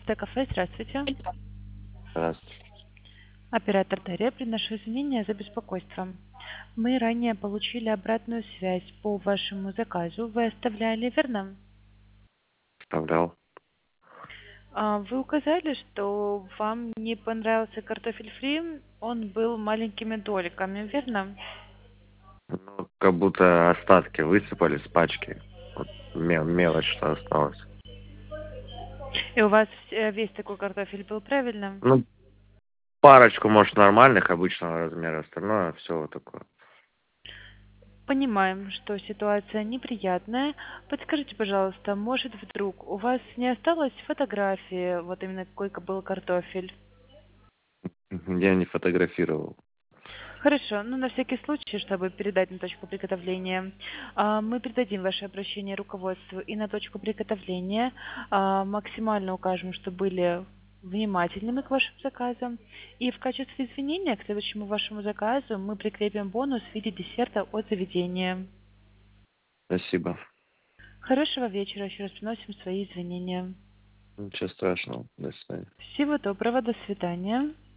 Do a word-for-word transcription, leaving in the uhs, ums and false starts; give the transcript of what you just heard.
Т кафе, здравствуйте. Здравствуйте. Оператор Дарья, приношу извинения за беспокойство. Мы ранее получили обратную связь по вашему заказу. Вы оставляли, верно? Вставлял. А, Вы указали, что вам не понравился картофель фри, он был маленькими дольками, верно? Ну, как будто остатки высыпали с пачки. Вот ме- мелочь, что осталось. И у вас э, весь такой картофель был, правильно? Ну, парочку, может, нормальных, обычного размера. Остальное все вот такое. Понимаем, что ситуация неприятная. Подскажите, пожалуйста, может вдруг у вас не осталось фотографии, вот именно какой был картофель? Я не фотографировал. Хорошо, ну на всякий случай, чтобы передать на точку приготовления, а, мы передадим ваше обращение руководству и на точку приготовления. А, максимально укажем, что были внимательными к вашим заказам. И в качестве извинения к следующему вашему заказу мы прикрепим бонус в виде десерта от заведения. Спасибо. Хорошего вечера, еще раз приносим свои извинения. Ничего страшного. До свидания. Всего доброго, до свидания.